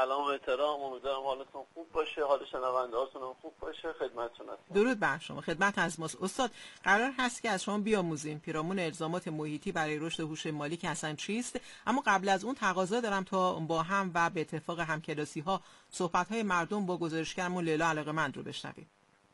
سلام و احترام، امیدوارم حالتون خوب باشه، حال شنونده هاتون هم خوب باشه. خدمتتون هستم. درود بر شما. خدمت از ماست. استاد قرار هست که از شما بیاموزیم پیرامون الزامات محیطی برای رشد هوش مالی که اصلا چیست، اما قبل از اون تقاضا دارم تا با هم و به اتفاق همکلاسی ها صحبت های مردم با گزارشگرمون لیلا علاقه‌مند رو بشنویم.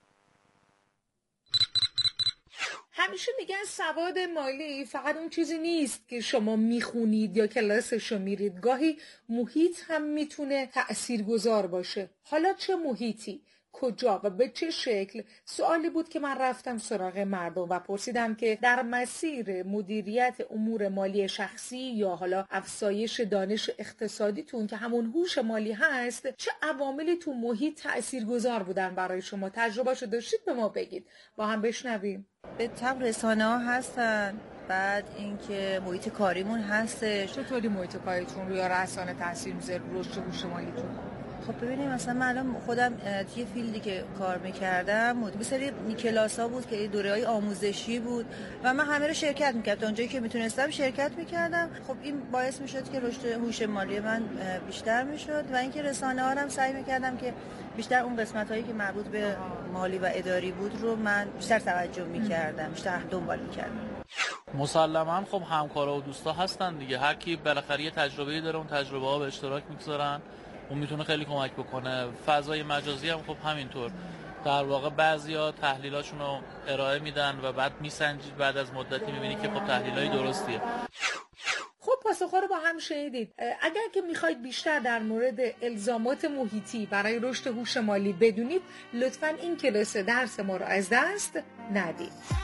همیشه میگن سواد مالی فقط اون چیزی نیست که شما میخونید یا کلاسشو میرید، گاهی محیط هم میتونه تأثیرگذار باشه. حالا چه محیطی، کجا و به چه شکل؟ سوالی بود که من رفتم سراغ مردم و پرسیدم که در مسیر مدیریت امور مالی شخصی یا حالا افزایش دانش اقتصادیتون که همون هوش مالی هست، چه عواملی تو محیط تأثیرگذار بودن برای شما؟ تجربهشو داشتید به ما بگید، با هم بشنویم. به طب رسانه‌ها هستن، بعد اینکه محیط کاریمون هستش. چطوری محیط کاریتون روی رسانه تاثیر میذاره رو رشد هوش مالیتون؟ خب ببینیم مثلا من الان خودم توی فیلدی که کار می‌کردم یه سری کلاس‌ها بود که دوره‌های آموزشی بود و من همه رو شرکت می‌کردم، تا اونجایی که میتونستم شرکت می‌کردم. خب این باعث می‌شد که رشد هوش مالی من بیشتر می‌شد و اینکه رسانه‌ها رو هم سعی می‌کردم که بیشتر اون قسمت‌هایی که مربوط به مالی و اداری بود رو من بیشتر توجه می‌کردم، بیشتر دنبال می‌کردم. مسلماً خب همکارا و دوستا هستن دیگه، هر کی بالاخره یه تجربه‌ای داره، اون تجربه‌ها به اشتراک می‌گذارن، اون میتونه خیلی کمک بکنه. فضای مجازی هم خب همینطور، در واقع بعضیا تحلیلاشون رو ارائه میدن و بعد میسنجید، بعد از مدتی میبینی که خب تحلیلای درستیه. خب پاسخ‌ها رو با هم شنیدید. اگر که میخواید بیشتر در مورد الزامات محیطی برای رشد هوش مالی بدونید، لطفاً این کلاس درس ما رو از دست ندید.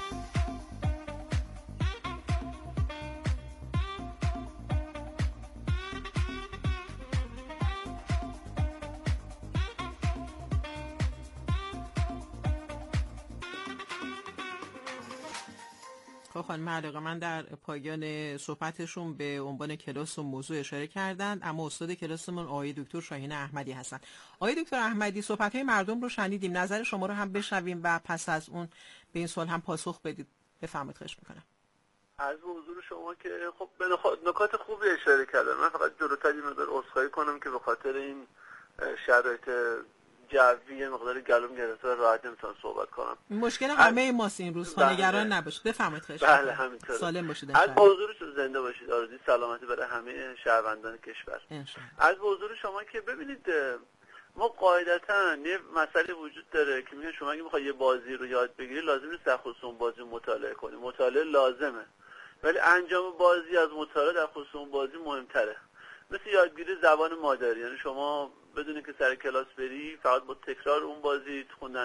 خانم علاقه‌مند در پایان صحبتشون به عنوان کلاس و موضوع اشاره کردند، اما استاد کلاسمون آقای دکتر شاهین احمدی هستن. آقای دکتر احمدی، صحبت‌های مردم رو شنیدیم، نظر شما رو هم بشنویم و پس از اون به این سوال هم پاسخ بدید. بفرمایید، خواهش می‌کنم. از حضور شما که خب به نکات خوبی اشاره کردن. من فقط جلوتر یه مقدار عذرخواهی کنم که به خاطر این شرایط جوی مقدار گلوم گرفته و راحت نمیتونم صحبت کنم. مشکل همه ماست این روز، نگران نباشید. بفرمایید، خواهش می‌کنم. بله همینطوره. سالم باشید. از حضورتون زنده باشید. آرزوی سلامتی برای همه شهروندان کشور. از حضور شما که ببینید، ما قاعدتاً یه مسئله وجود داره که میگه شما اگه میخوای یه بازی رو یاد بگیری لازم نیست در خصوص اون بازی مطالعه کنی. مطالعه لازمه، ولی انجام بازی از مطالعه در خصوص اون بازی مهمتره. مثل یادگیری زبان مادری، یعنی شما بدونی که سر کلاس بری فقط با تکرار اون بازی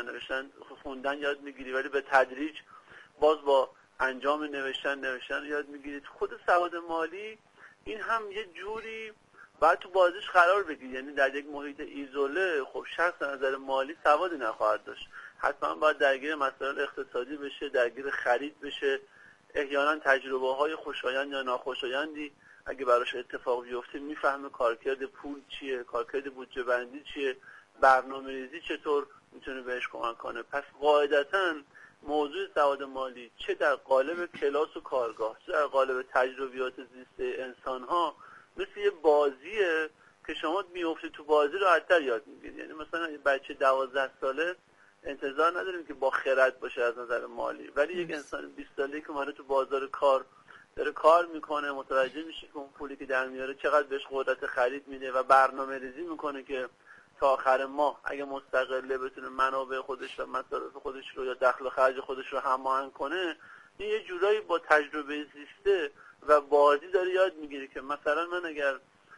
خوندن یاد میگیری، ولی به تدریج باز با انجام نوشتن یاد میگیری. خود سواد مالی این هم یه جوری باید تو بازیش قرار بگیری، یعنی در یک محیط ایزوله خب شخص نظر مالی سوادی نخواهد داشت، حتما باید درگیر مسائل اقتصادی بشه، درگیر خرید بشه، احیانا تجربه های خوشایند یا ناخوشایندی اگه براش اتفاق بیفته میفهمه کارکرد پول چیه، کارکرد بودجه بندی چیه، برنامه‌ریزی چطور میتونه بهش کمک کنه. پس قاعدتاً موضوع سواد مالی چه در قالب کلاس و کارگاه، چه در قالب تجربیات زیست انسان‌ها، مثل یه بازیه که شما میفتی تو بازی راحت‌تر یاد میگیری. یعنی مثلا یه بچه 12 ساله انتظار نداریم که با خرد باشه از نظر مالی، ولی یک انسان 20 ساله‌ای که اومده تو بازار کار داره کار میکنه، متوجه میشه که اون پولی که در میاره چقدر بهش قدرت خرید میده و برنامه ریزی میکنه که تا آخر ماه اگه مستقله بتونه منابع خودش و مصارف خودش رو یا دخل و خرج خودش رو هماهنگ کنه. این یه جورایی با تجربه زیسته و بازی داره یاد میگیره که مثلا من اگر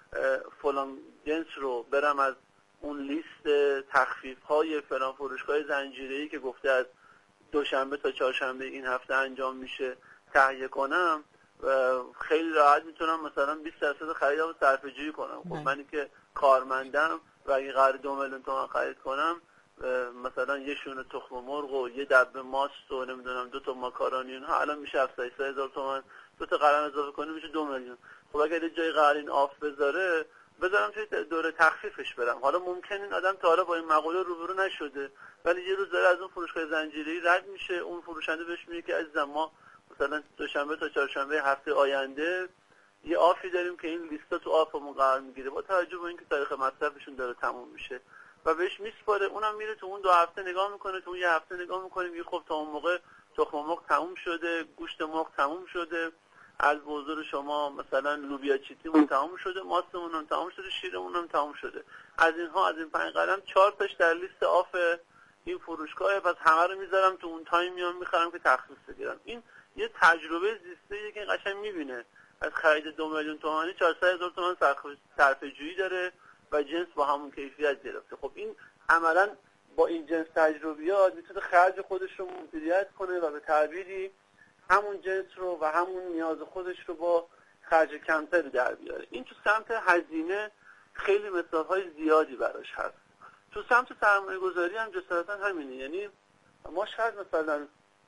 فلان جنس رو برم از اون لیست تخفیف های فلان فروشگاه زنجیره‌ای که گفته از دوشنبه تا چهارشنبه این هفته انجام میشه تهیه کنم، خیلی راحت میتونم مثلا 20% خریدم صرفه‌جویی کنم. خب منی که کارمندم و اگه قرار 2 میلیون تومان خرید کنم، مثلا یه شونه تخم مرغ و یه دبه ماست و نمیدونم 2 تا ماکارونی اینها الان میشه 700,000 تومان، 2 تا قلم اضافه کنیم میشه 2 میلیون. خب اگه یه جای قرار این آف بذارم توی دوره تخفیفش برم. حالا ممکن این آدم تا حالا با این مقوله روبرو نشده، ولی یه روز داره از اون فروشگاه زنجیره‌ای رد میشه، اون فروشنده بهش میگه که عزیزم ما مثلا دوشنبه تا چهارشنبه هفته آینده یه آفی داریم که این لیستا تو آفمون قرار میگیره با توجه به اینکه تاریخ مصرفشون داره تموم میشه و بهش میسپاره، اونم میره تو اون 2 هفته نگاه میکنه، تو اون 1 هفته نگاه میکنه، میگه خب تا اون موقع تخم مرغ تموم شده، گوشت مرغ تموم شده، از حضور شما مثلا لوبیا چیتیمون تموم شده، ماستمون هم تموم شده، شیرمون هم تموم شده. از اینها از این 5 قلم 4 تاش در لیست آف این فروشگاه، پس همه رو میذارم تو اون تایم میام میخرم که تخصیص بگیرم. این یه تجربه زیسته‌ایه که این قشنگ میبینه از خرید 2 میلیون تومانی 400,000 تومان صرفه‌جویی داره و جنس با همون کیفیت گرفته. خب این عملاً با این جنس تجربیات میتونه خرج خودش رو مدیریت کنه و به تعبیری همون جنس رو و همون نیاز خودش رو با خرج کمتری در بیاره. این تو سمت هزینه خیلی مثال‌های زیادی براش هست. تو سمت سرمایه‌گذاری هم جسارتاً همینه. یعنی ما شاید مثلا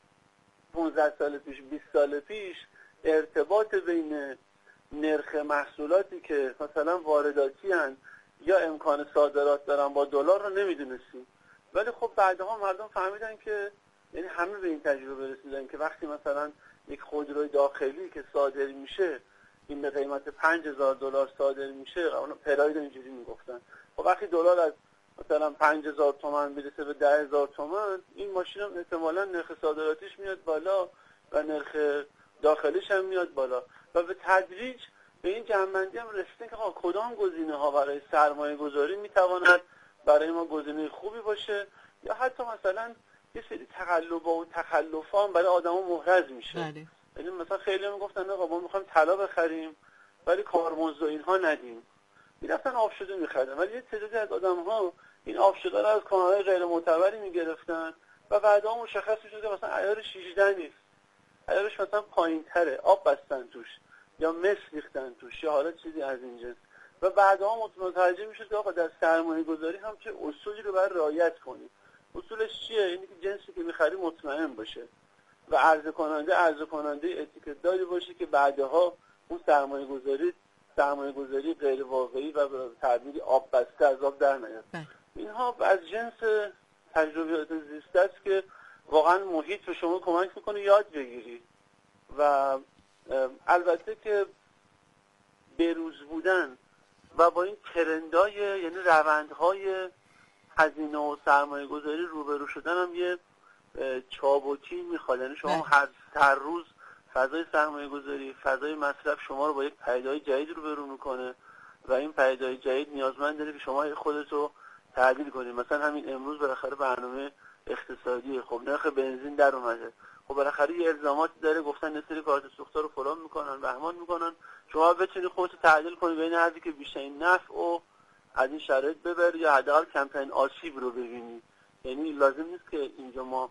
15 سال پیش 20 سال پیش ارتباط بین نرخ محصولاتی که مثلا وارداتی هن یا امکان صادرات دارن با دلار رو نمیدونستیم، ولی خب بعدها مردم فهمیدن که یعنی همه به این تجربه رسیدن که وقتی مثلا یک خودروی داخلی که صادر میشه این به قیمت $5,000 صادر میشه، اونا پراید اینجوری میگفتن، خب وقتی دلار از مثلا 5,000 تومان میرسه به 10,000 تومان، این ماشین هم احتمالاً نرخ صادراتیش میاد بالا و نرخ داخلیش هم میاد بالا و به تدریج به این جنبندی هم رسیدن که کدام گزینه‌ها برای سرمایه گذاری میتواند برای ما گزینه خوبی باشه، یا حتی مثلا یه سری تقلب‌ها و تخلف‌ها هم برای آدم‌ها محرز میشه. یعنی مثلا خیلی میگفتن آقا ما می‌خوایم طلا بخریم ولی کارمزد و اینها ندیم، میرفتن آب شده می‌خریدن، ولی یه تعدادی از آدم‌ها این آب شده رو از کانال‌های غیر معتبری می‌گرفتن و بعدا مشخص شد که مثلا عیار 16 نیست، عیارش مثلا پایین‌تره، آب بستن توش یا مس ریختن توش یا حالا چیزی از این جنس و بعدا متوجه میشد که آقا در سرمایه‌گذاری هم چه اصولی رو باید رعایت کنیم. اصولش چیه؟ اینی که جنسی که می‌خری مطمئن باشه و عرضه کننده اتیکت داری باشه که بعدها اون سرمایه‌گذاری غیر واقعی و به تعبیری آب بسته از آب در نیاد. اینها از جنس تجربیات زیسته است که واقعا محیط به شما کمک میکنه یاد بگیری و البته که بروز بودن و با این ترندهای یعنی روندهای هزینه و سرمایه گذاری روبرو شدن هم یه چابکی میخواد. یعنی شما هر روز فضای سرمایه گذاری، فضای مصرف شما رو با یک پدیده‌های جدید روبرو میکنه و این پدیده‌های جدید نیازمند داره که شما خودت رو تعدیل کنید. مثلا همین امروز بالاخره برنامه اقتصادی، خب نرخ بنزین در اومده، خب بالاخره یه الزاماتی داره، گفتن یه سری کارت سوختا رو فلان میکنن بهمان میکنن، شما بتونید خودت تعدیل کنید بین حدی که بیشترین نفع و از این شرایط ببری یا حداقل کمترین آسیب رو ببینید. یعنی لازم نیست که اینجا ما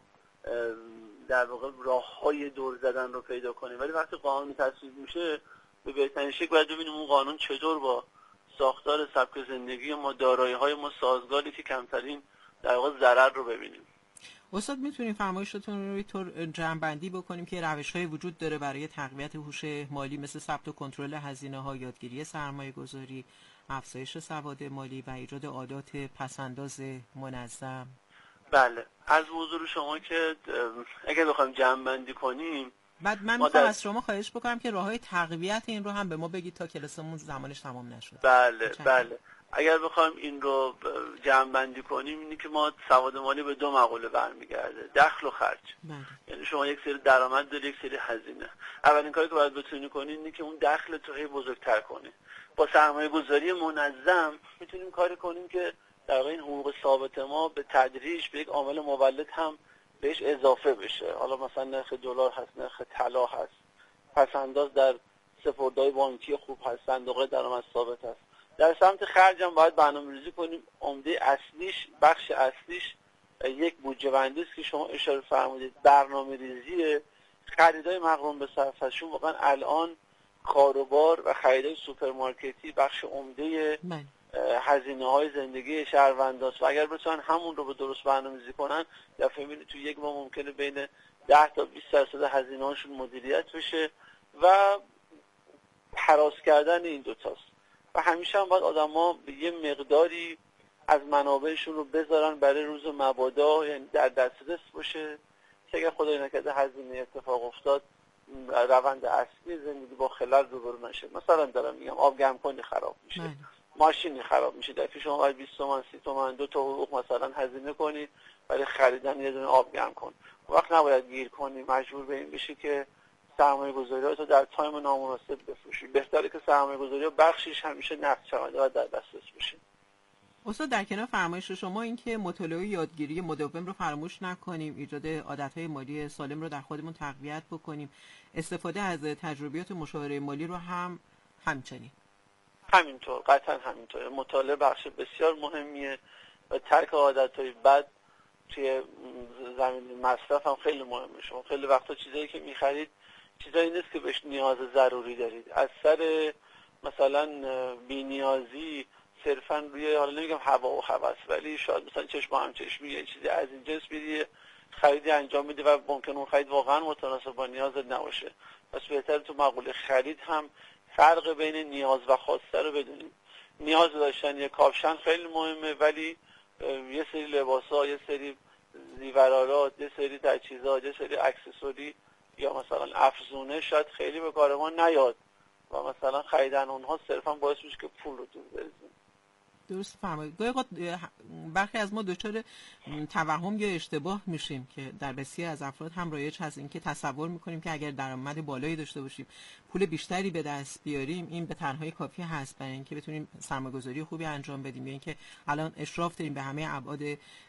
در واقع راههای دور زدن رو پیدا کنیم، ولی وقتی قانون تصویب میشه به بهترین شکل باید ببینیم اون قانون چطور با ساختار سبک زندگی ما، دارایی‌های ما سازگاری که کمترین در واقع ضرر رو ببینیم. استاد میتونیم فرمایشتون رو اینطور جمع‌بندی بکنیم که روش‌های وجود داره برای تقویت هوش مالی مثل ثبت و کنترل هزینه‌ها، یادگیری سرمایه‌گذاری، افزایش سواد مالی و ایجاد عادات پس‌انداز منظم؟ بله، از حضور شما که اگر بخوایم جمع‌بندی کنیم، بعد من میخوام از شما خواهش بکنم که راه‌های تقویت این رو هم به ما بگید تا کلاسمون زمانش تمام نشد. بله. اگر بخوایم این رو جمع‌بندی کنیم اینه که ما سواد مالی به 2 مقوله برمیگرده، دخل و خرج. یعنی شما یک سری درآمد داری، یک سری هزینه. اولین کاری که باید بتونی کنی اینه که اون دخل تو هی بزرگتر کنی. با سرمایه‌گذاری منظم میتونیم کاری کنیم که در واقع این حقوق ثابت ما به تدریج به یک عامل مولد هم بهش اضافه بشه. حالا مثلا نرخ دلار هست، نرخ طلا هست، پس‌انداز در سپرده‌های بانکی خوب هست، صندوق درآمد ثابت هست. در سمت خرج هم باید برنامه‌ریزی کنیم. عمده اصلیش، بخش اصلیش یک بودجه بندی است که شما اشاره فرمودید. برنامه‌ریزی خریدای مقرون به صرف است. چون واقعا الان کاروبار و خریدای سوپرمارکتی بخش عمده هزینه‌های زندگی شهرونداست و اگر بتونن همون رو به درست برنامه‌ریزی کنن، دفعه می‌بینید تو یک ماه ممکنه بین 10 تا 20% هزینه‌هاشون مدیریت بشه و هراس کردن این دوتاست. و همیشه هم باید آدم‌ها به یه مقداری از منابعشون رو بذارن برای روز مبادا، یعنی در دسترس باشه که اگر خدای نکرده هزینه اتفاق افتاد روند اصلی زندگی با خلل روبرو نشه. مثلا دارم میگم آب گرم کنی خراب میشه، ماشینی خراب میشه، در پیش شما 20 تومن 30 تومن 2 تا حقوق مثلا هزینه کنی برای خریدن یه دونه آب گرم کن. وقت نباید گیر کنی، مجبور به این بشی که سرمایه گذاریاتو در تایم نامناسب بفروشی. بهتره که سرمایه گذاری بخشش همیشه نقد شود و در دسترس باشه. استاد در کنار فرمایش شما این که مطالعه و یادگیری مداوم رو فراموش نکنیم، ایجاد عادتهای مالی سالم رو در خودمون تقویت بکنیم، استفاده از تجربیات مشاوره مالی رو همچنین. همینطور، قطعا همینطور. مطالعه بخش بسیار مهمیه و ترک عادتهای بد توی زمین مصرف هم خیلی مهمه. شما خیلی وقتا چیزایی که می‌خرید چیزایی نیست که بهش نیاز ضروری دارید. از سر مثلا بی‌نیازی صرفاً روی، حالا نمیگم هوا و هوس، ولی شاید مثلا چشم هم چشمی یه چیزی از این جنس میدی خریدی انجام میدی و ممکن اون خرید واقعا متناسب با نیازت نباشه. پس بهتره تو مقوله خرید هم فرق بین نیاز و خواسته رو بدونیم. نیاز داشتن یه کاپشن خیلی مهمه، ولی یه سری لباسا، یه سری زیورالات، یه سری تجهیزات، یه سری اکسسوری یا مثلا افزونه شاید خیلی به کار ما نیاد و مثلا خریدن اونها صرفا باعث میشه که پول رو دور بریزیم. درست فرمایید. گاهی اوقات برخی از ما دچار توهم یا اشتباه میشیم که در بسیاری از افراد هم رایج هست، این که تصور میکنیم که اگر درآمد بالایی داشته باشیم، پول بیشتری به دست بیاریم، این به تنهایی کافی هست برای اینکه بتونیم سرمایه‌گذاری خوبی انجام بدیم، یا اینکه الان اشراف داریم به همه ابعاد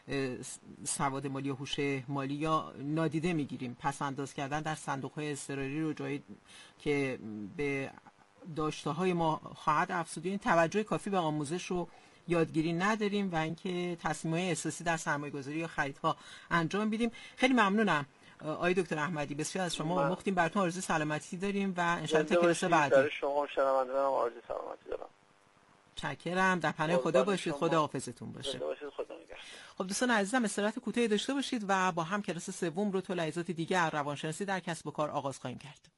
سواد مالی و هوش مالی یا نادیده میگیریم. پس انداز کردن در صندوق‌های اضطراری رو جایی که به داشته‌های ما خواهد افزود، این توجه کافی به آموزش و یادگیری نداریم و اینکه تصمیم‌های اساسی در سرمایه‌گذاری یا خریدها انجام بدیم. خیلی ممنونم آقای دکتر احمدی، بسیار از شما مختیم، براتون آرزوی سلامتی داریم و ان شاءالله تا کلاس بعدی. برای شما شنوندگانم آرزوی سلامتی دارم. متشکرم. در پناه خدا باشید. خدا حافظتون باشه. خب دوستان عزیزم، استراحت کوتاهی داشته باشید و با هم کلاس سوم رو تو لحظات دیگه روانشناسی در کسب و کار آغاز خواهیم کرد.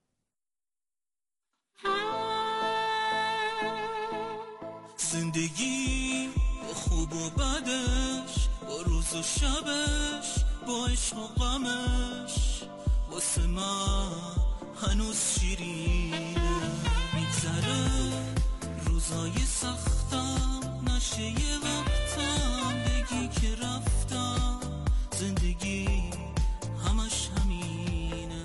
زندگی خوب و بدش، با روز و شبش، با عشق و غمش، واسه من هنوز شیرینه. میگذره روزای سختم، نشه یه وقتم بگی که رفتم. زندگی همش همینه.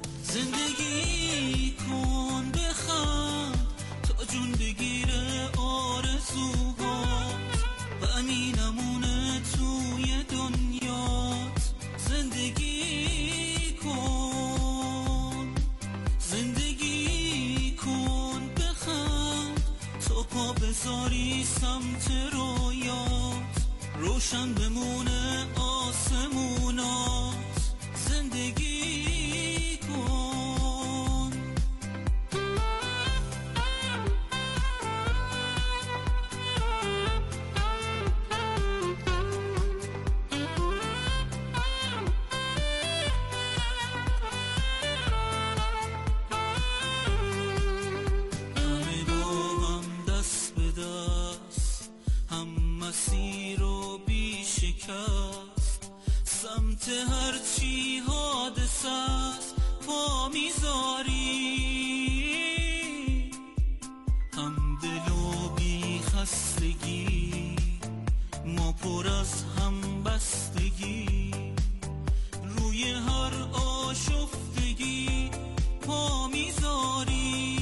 زندگی کن بخند تا جون بگیره آرزوهات و امینمونه توی دنیات. زندگی کن، زندگی کن بخند تا پا بذاری سمت رویات، روشن بمونه آسمونات. زندگی کن. همه با هم دست به دست، هم مسیر رو بی شکست، سمت هرچی حادث است پا میذاری. هم دل و بی خستگی، ما پر از هم بستگی، روی هر آشفتگی پا میذاری.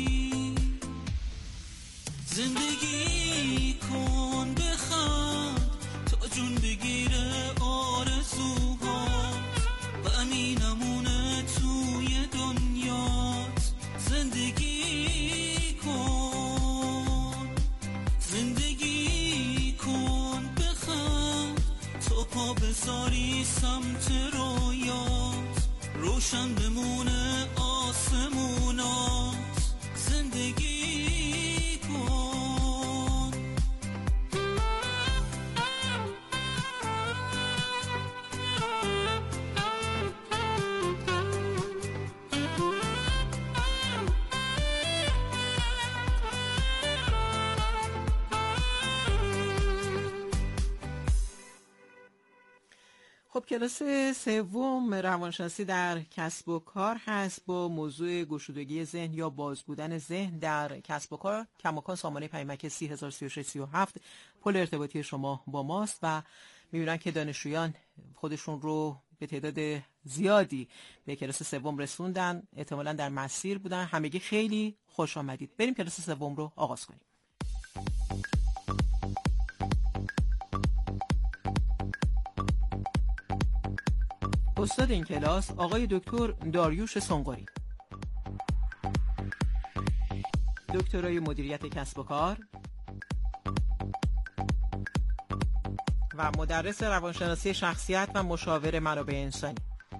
زندگی کن بخند تا جون بگیره آرزوهات و امینمونه توی دنیات. زندگی کن، زندگی کن بخند تا پا بذاری سمت رویات، روشن بمونه آسمونات. زندگی کن. خب کلاس سوم روانشناسی در کسب و کار هست با موضوع گشودگی ذهن یا باز بودن ذهن در کسب و کار. کماکان سامانه پیامک 303637 پل ارتباطی شما با ماست و می‌بینن که دانشجویان خودشون رو به تعداد زیادی به کلاس سوم رسوندن، احتمالاً در مسیر بودن. همگی خیلی خوش آمدید. بریم کلاس سوم رو آغاز کنیم. استاد این کلاس آقای دکتر داریوش سنقری، دکترای مدیریت کسب و کار و مدرس روانشناسی شخصیت و مشاور منابع انسانی.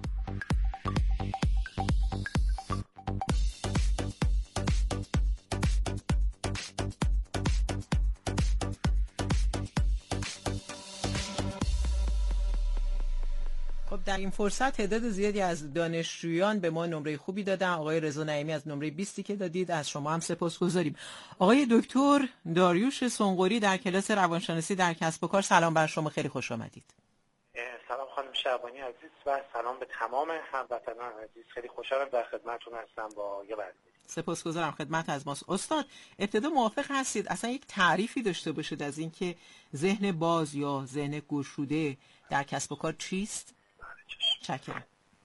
در این فرصت تعداد زیادی از دانشجویان به ما نمره خوبی دادن. آقای رضا نعیمی از نمره 20 که دادید از شما هم سپاسگزاریم. آقای دکتر داریوش سنقری در کلاس روانشناسی در کسب و کار، سلام بر شما، خیلی خوش آمدید. سلام خانم شعبانی عزیز و سلام به تمام هموطنان عزیز. خیلی خوشحالم در خدمتتون هستم با یه برنامه. سپاسگزارم، خدمت از ماست. استاد ابتدا موافق هستید اصلا یک تعریفی داشته باشید از اینکه ذهن باز یا ذهن گشوده در کسب و کار چیست؟ چکرم.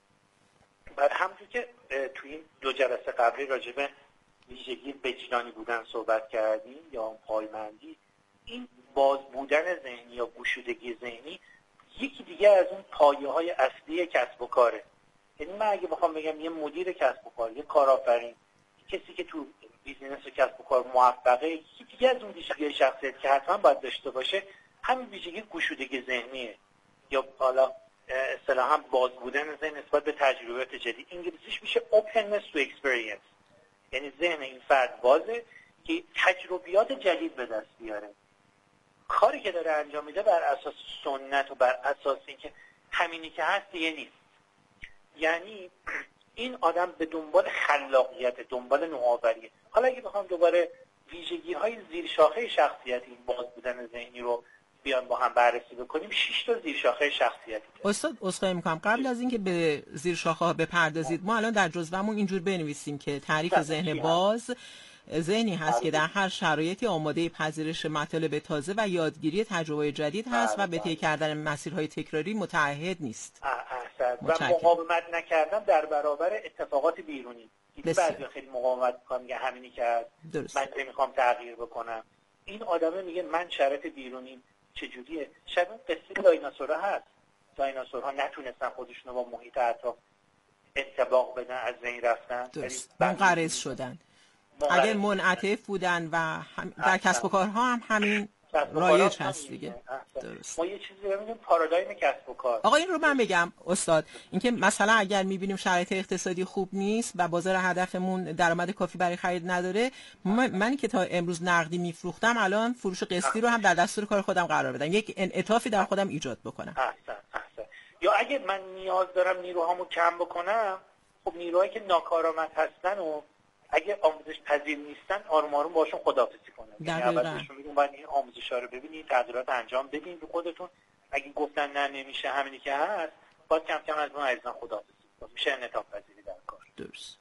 بعد همونطور که توی این 2 جلسه قبلی راجع به ویژگی وجدانی بودن صحبت کردیم یا پایمندی، این باز بودن ذهنی یا گشودگی ذهنی یکی دیگه از اون پایه‌های اصلی کسب و کاره. یعنی من اگه بخوام بگم یه مدیر کسب و کار، یه کارآفرین، کسی که تو بیزینس و کسب و کار موفقه، یکی دیگه از اون ویژگی شخصیت که حتما باید داشته باشه همین ویژگی گشودگی ذهنیه یا حالا اصطلاحاً باز بودن ذهن نسبت به تجربیات جدید. انگلیسیش میشه openness to experience، یعنی ذهن این فرد بازه که تجربیات جدید به دست بیاره. کاری که داره انجام میده بر اساس سنت و بر اساس اینکه همینی که هست دیگه نیست. یعنی این آدم به دنبال خلاقیت، دنبال نوآوریه. حالا اگه بخوام دوباره ویژگی‌های زیرشاخه شخصیت این باز بودن ذهنی رو بیان با هم بررسی بکنیم، 6 تا زیرشاخه شخصیتی داره. استاد عذرخواهی می‌کنم قبل از اینکه به زیرشاخه‌ها بپردازید، ما الان در جزوه‌مون اینجور بنویسیم که تعریف ذهن باز ذهنی هست که در هر شرایطی آماده پذیرش مطالب تازه و یادگیری تجربه جدید هست و به طی کردن مسیرهای تکراری متعهد نیست. و مقاومت نکردن در برابر اتفاقات بیرونی. بعضی خیلی مقاومت می‌کنن، میگه همینی که من نمی‌خوام تغییر بکنم. این آدمه میگه من شرایط بیرونی چجوریه؟ شبیه قصه دایناسورها هست. دایناسورها نتونستن خودشون رو با محیط اطراف انطباق بدن، از بین رفتن، منقرض شدن. اگر منعطف بودن و در کسب و کارها هم همین رایج هست دیگه. درست. ما یه چیزی رو میگیم پارادایم کسب و کار. آقا این رو من بگم استاد، اینکه مثلا اگر میبینیم شرایط اقتصادی خوب نیست و بازار هدفمون درآمد کافی برای خرید نداره، من که تا امروز نقدی میفروختم الان فروش قسطی رو هم در دستور کار خودم قرار بدم، یک انعطافی در خودم ایجاد بکنم. احسن. یا اگه من نیاز دارم نیروهامو کم بکنم، خب نیروهایی که ناکارآمد هستن و اگه آموزش پذیر نیستن آروم آروم باشون خداحافظی کنن. یعنی اول بهشون میگم باید این آموزش‌ها رو ببینید، تغییرات انجام بدین رو خودتون. اگه گفتن نه نمیشه همینی که هست، باید کم کم از اون عزیزان خداحافظی کنید. میشه انعطاف پذیری در کار. درست.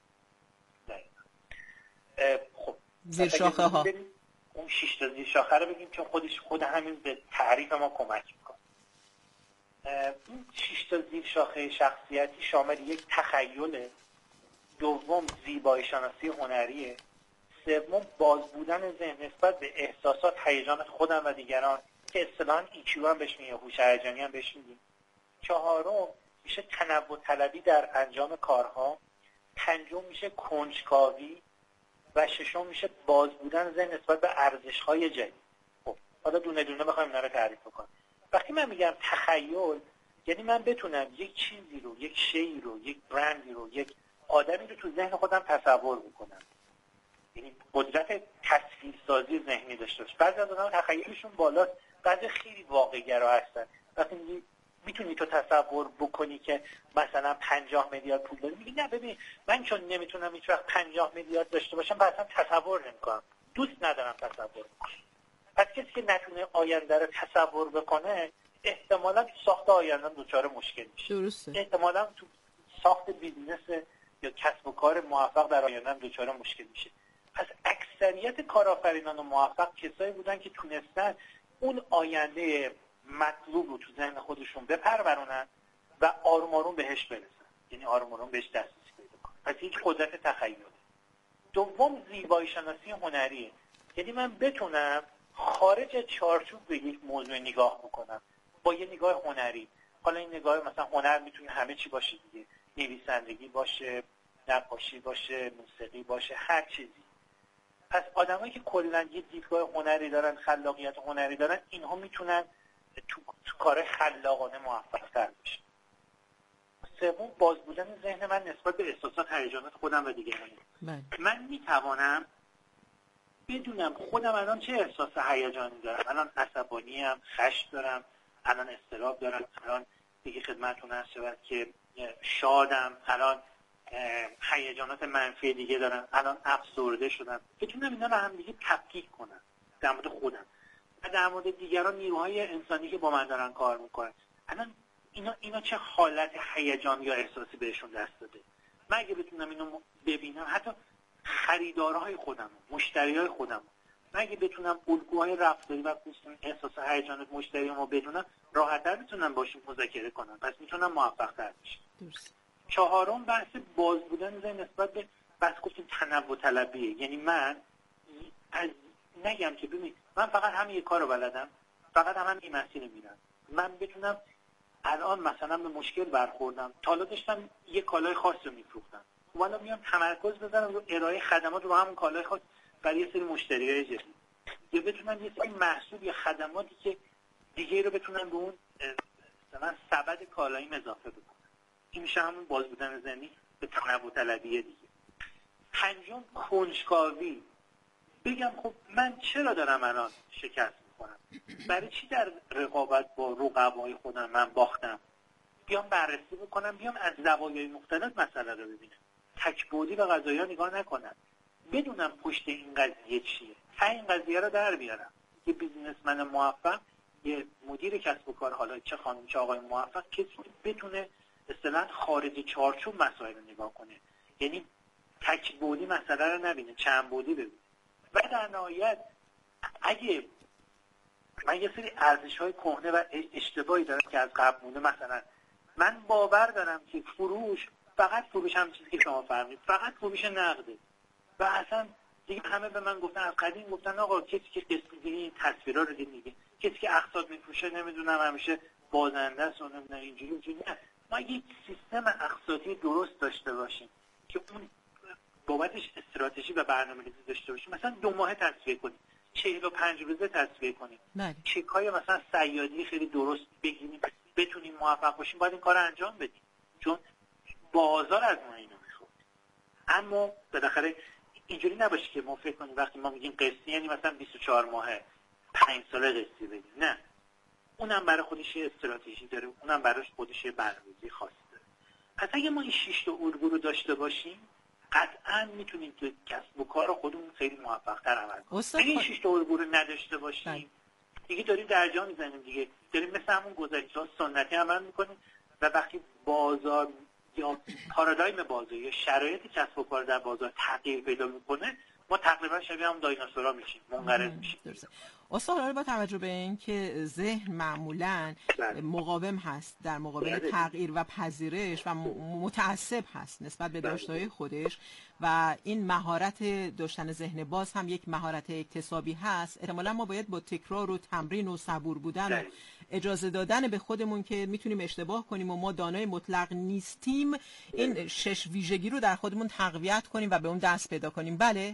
خب زیرشاخه‌ها اون 6 تا زیرشاخه رو بگیم چون خود همین به تعریف ما کمک میکنه. این 6 تا زیرشاخه شخصیتی شامل یک تخیله، دوم زیبایی شناسی هنریه، سوم باز بودن ذهن نسبت به احساسات، هیجانات خودم و دیگران که اصطلاحاً EQ هم بهش میگیم، هوش هیجانی هم بهش میگیم. چهارم میشه تنوع طلبی در انجام کارها، پنجم میشه کنجکاوی و ششم میشه باز بودن ذهن نسبت به ارزش‌های جدید. خب حالا دونه دونه بخوایم اینا رو تعریف بکنم. وقتی من میگم تخیل، یعنی من بتونم یک چیزی رو، یک شیء رو، یک برندی رو، یک آدمی رو تو ذهن خودم تصور بکنم. یعنی قدرت تصویرسازی ذهنی داشته باشه. بعضی از آدم‌ها تخیلشون بالاست، بعضی خیلی واقع‌گرا هستن. وقتی میتونی تو تصور بکنی که مثلا 50 میلیارد پول داری، میگی نه ببین من چون نمیتونم هیچ وقت 50 میلیارد داشته باشم اصلا تصور نمی‌کنم، دوست ندارم تصور کنم. پس کسی که نتونه آینده رو تصور بکنه احتمالاً تو ساخت آینده دچار مشکل میشه. درسته. احتمالاً تو ساخت بیزنس یا کسب و کار موفق در آینده دچار مشکل میشه. پس اکثریت کارآفرینان موفق کسایی بودن که تونستن اون آینده مطلوب رو تو ذهن خودشون بپرورونن و آروم آروم بهش برسن، یعنی آروم آروم بهش دسترسی پیدا کنن. پس یک قدرت تخیله. دوم زیبایی شناسی هنریه، یعنی من بتونم خارج از چارچوب به یک موضوع نگاه بکنم با یه نگاه هنری. حالا این نگاه مثلا هنر میتونه همه چی باشه دیگه، نویسندگی باشه، نقاشی باشه، موسیقی باشه، هر چیزی. پس آدمایی که کلا یه دیدگاه هنری دارن، خلاقیت هنری دارن، اینها میتونن تو کار خلاقانه موفق‌تر بشن. سوم باز بودن ذهن من نسبت به احساسات، هیجانات خودم و دیگران. من میتوانم بدونم خودم الان چه احساس هیجانی دارم. الان عصبانیم، خشم دارم، الان اضطراب دارم، الان دیگه خدمتتون عرض شود که شادم، الان هیجانات منفی دیگه دارم، الان افسرده شدم. بتونم اینا رو هم دیگه تفکیک کنم در مورد خودم و در مورد دیگران، نیروهای انسانی که با من دارن کار میکنن. الان اینا چه حالت هیجان یا احساسی بهشون دست داده. من اگه بتونم اینو ببینم، حتی خریدارهای خودم، مشتریای خودم، من اگه بتونم الگوهای رفتاری و احساس هیجانات مشتریامو بدونم، راحت‌تر میتونم باشون مذاکره کنم. پس میتونم موفق‌تر بشم. چهارم بحث باز بودن ذهن نسبت به بس گفتیم تنوع طلبیه. یعنی من از نگم که ببین من فقط همین یک کارو بلدم، فقط همین مسیر میرم. من بتونم الان مثلا به مشکل برخوردم، تا حالا داشتم یه کالای خاص رو میفروختم، والا میام تمرکز بزنم رو ارائه خدمات رو همون کالای خاص برای یه سری مشتریای جدید، یا بتونم یه سری محصول یا خدماتی که دیگه رو بتونم به اون مثلا سبد کالاییم اضافه بکنم. این میشه همون باز بودن ذهنی به تنوع طلبیه دیگه. پنجم کنجکاوی. بگم خب من چرا دارم الان شکست میکنم؟ برای چی در رقابت با رقبای خودم من باختم؟ بیام بررسی بکنم، بیام از زوایای مختلف مسئله رو ببینم، تک‌بعدی و قضایا نگاه نکنم، بدونم پشت این قضیه چیه، این قضیه رو در بیارم. یه بیزینسمن موفق، یه مدیر کسب و کار، حالا چه خانم چه آقای موفق، کسی بتونه اصطلاحاً خارج چارچوب مسائل رو نگاه کنه، یعنی تک‌بعدی مسئله رو نبینه، چند بعدی ببینه. و در نهایت اگه من یه سری ارزش‌های کهنه و اشتباهی دارم که از قبل مونده، مثلا من باور دارم که فروش فقط فروش هم چیزی که شما فرمودید، فقط فروش نقده و اصلا دیگه همه به من گفتن، از قدیم گفتن آقا کسی که قسمت این تصویرا رو دیگه، کسی که اقساط میفروشه نمیدونم همیشه بازنده است و نمیدونم اینجوری. نه، ما یک سیستم اقساطی درست داشته باشیم که اون بابتش استراتژی و برنامه‌ریزی داشته باشیم. مثلا 2 ماه تصفیه کنیم، 45 روزه تصفیه کنیم، چک‌های مثلا صیادی خیلی درست بگیریم، بتونیم موفق باشیم. باید این کار رو انجام بدیم چون بازار از ما اینو میخواد. اما بالاخره اینجوری نباشه که ما فکر کنیم وقتی ما میگیم قسطی یعنی مثلا 24 ماهه 5 ساله قسطی بدیم. نه، اونم برای خودش استراتژی داره، اونم برای خودش برنامه‌ریزی خاصی داره. پس اگه ما این 6 تا الگو رو داشته باشیم، قطعاً میتونیم تو کسب و کار خودمون خیلی موفق‌تر عمل کنیم. اگه این 6 تا الگو رو نداشته باشیم، دیگه داریم در جا میزنیم دیگه، داریم مثل همون گذشته سنتی عمل میکنیم و وقتی بازار یا پارادایم بازار یا شرایط کسب و کار در بازار تغییر پیدا میکنه، ما تقریبا شبیه هم دایناسورا میشیم، منقرض میشیم. استاد، با توجه به این که ذهن معمولاً مقاوم هست در مقابل تغییر و پذیرش و متعصب هست نسبت به داشته‌های خودش و این مهارت داشتن ذهن باز هم یک مهارت اکتسابی هست، احتمالاً ما باید با تکرار و تمرین و صبور بودن و اجازه دادن به خودمون که میتونیم اشتباه کنیم و ما دانای مطلق نیستیم، این 6 ویژگی رو در خودمون تقویت کنیم و به اون دست پیدا کنیم. بله؟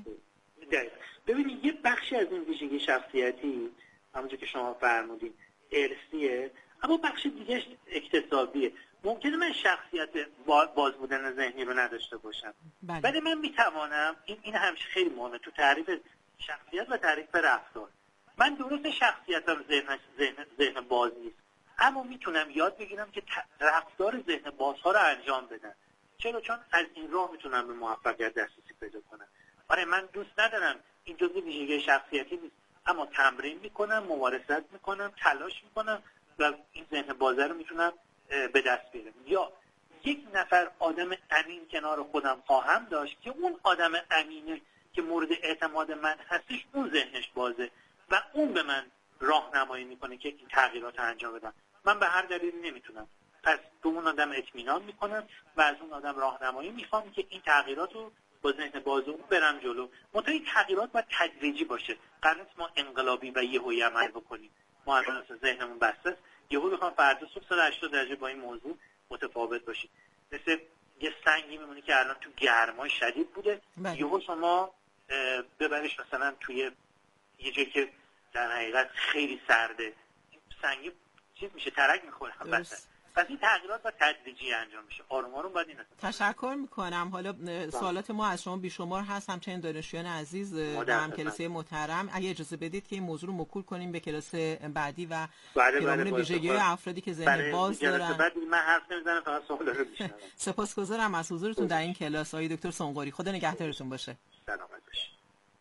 ببینید یه بخشی از این ویژگی شخصیتی همونجور که شما فرمودید ارثیه، اما بخش دیگه‌اش اکتسابیه. ممکنه من شخصیت باز بودن ذهنی رو نداشته باشم، ولی من میتوانم، این همیشه خیلی مهمه تو تعریف شخصیت و تعریف رفتار، من درست شخصیتم ذهن باز نیست، اما میتونم یاد بگیرم که رفتار ذهن بازها رو انجام بدم. چرا؟ چون از این راه میتونم به موفقیت دسترسی پیدا کنم. آره، من دوست ندارم، این جزء ویژگی شخصیتی نیست، اما تمرین میکنم، ممارست میکنم، تلاش میکنم و این ذهن بازه رو میتونم به دست بیارم. یا یک نفر آدم امین کنار خودم خواهم داشت که اون آدم امینه که مورد اعتماد من هستش، اون ذهنش بازه و اون به من راهنمایی میکنه که این تغییرات رو انجام بدم. من به هر دلیلی نمیتونم، پس به اون آدم اطمینان میکنم و از اون آدم راهنمایی میخوام که این تغییرات رو با ذهن باز اون برم جلو. منتها این تغییرات باید تدریجی باشه. قرار نیست ما انقلابی و یهویی عمل بکنیم. ما الان ذهنمون بسته است، یهو بخوام فردا صبح 180 درجه با این موضوع متفاوت باشیم. مثل یه سنگی میمونه که الان تو گرمای شدید بوده، یهو شما ببرش مثلا توی یه جایی که در حقیقت خیلی سرده، سنگی چیز میشه، ترک میخوره. پس این تغییرات باید تدریجی انجام میشه، آروم آروم باید این تشکر میکنم. حالا سوالات ما از شما بیشمار هست، همچنین دانشجویان عزیز و همکلاسی محترم. اگه اجازه بدید که این موضوع رو موکول کنیم به کلاس بعدی و پیرامون ویژگی‌های افرادی که ذهن باز دارن. بعد من حرف نمیزنم، فقط سوالا رو میشنوم. سپاسگزارم از حضورتون در این کلاس آقای دکتر سنقوری. خدا نگهدارتون باشه. سلامت باشید.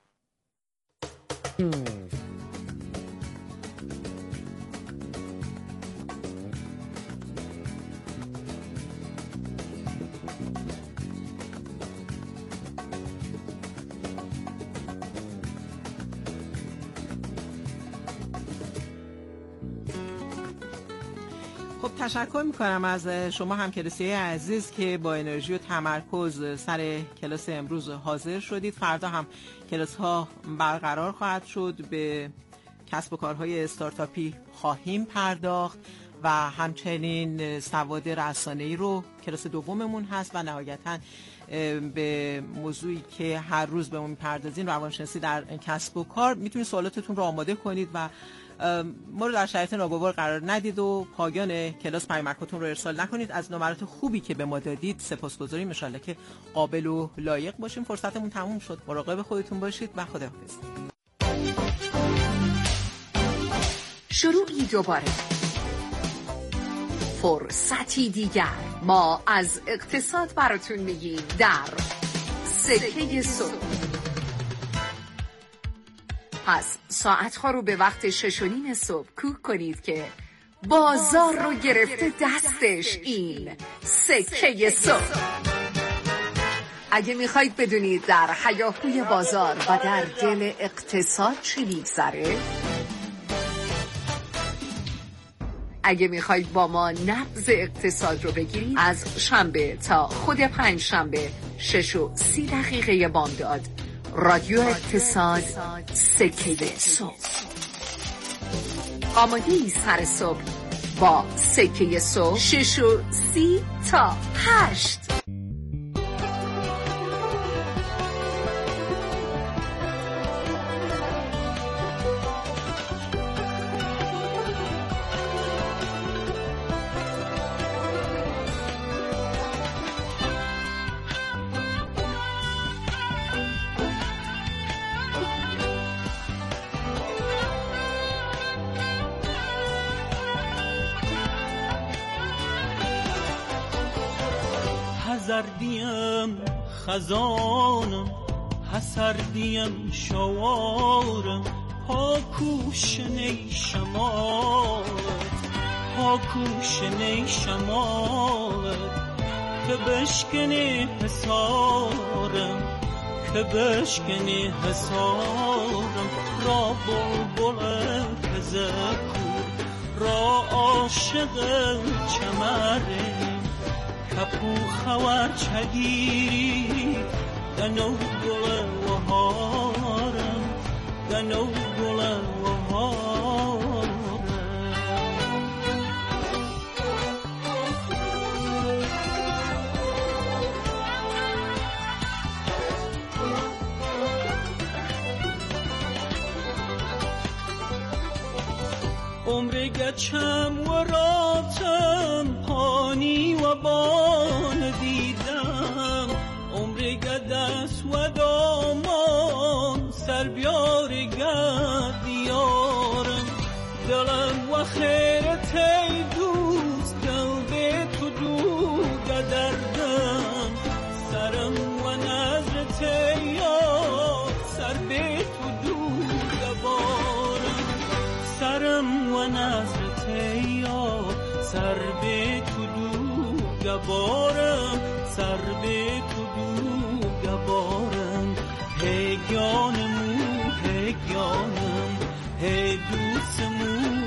تشکر میکنم از شما همکلاسی عزیز که با انرژی و تمرکز سر کلاس امروز حاضر شدید. فردا هم کلاس ها برقرار خواهد شد، به کسب و کارهای استارتاپی خواهیم پرداخت و همچنین سواد رسانه‌ای رو کلاس دوممون هست و نهایتاً به موضوعی که هر روز به اون میپردازین، روانشناسی در کسب و کار. میتونید سوالاتتون رو آماده کنید و ما رو در شرایط ناگوار قرار ندید و پایان کلاس پیامکاتون رو ارسال نکنید. از نمرات خوبی که به ما دادید سپاسگزاریم. ان شاءالله که قابل و لایق باشیم. فرصتمون تموم شد. مراقب خودتون باشید و خداحافظ. شروعی دوباره، فرصتی دیگر. ما از اقتصاد براتون میگیم در سکه صبح. پس ساعتها رو به وقت 6:30 صبح کوک کنید که بازار رو گرفته دستش این سکه صبح. اگه میخواید بدونید در هیاهوی بازار و در دل اقتصاد چی میگذره، اگه میخواید با ما نبض اقتصاد رو بگیرید، از شنبه تا خود پنجشنبه 6:30 بامداد، رادیو اقتصاد سکه صبح. آماده‌ای سر صبح با سکه صبح 6:30 تا 8. زردیم خزانم، حسردیم شوارم، پاکوشنی شمالت، پاکوشنی شمالت، که بشکنی حسارم، که بشکنی حسارم، را بلبل تذکر، را عاشق چمرم، کپو خوار چگیری، دنو گل و هارم، دنو گل و هارم. عمر گچم و راتم پانی و بان دیدم، عمر گدس و دامان سر بیار گدیارم، دلم و خیرت ای دوست، دل به تو دو گدردم، سرم و نظرت ای یار، سر به تو دو گبارم، سرم و نظرت ای یار. سر به کدو گبارم، سر به کدو گبارم. هی جانمو هی جانم، هی دوستمو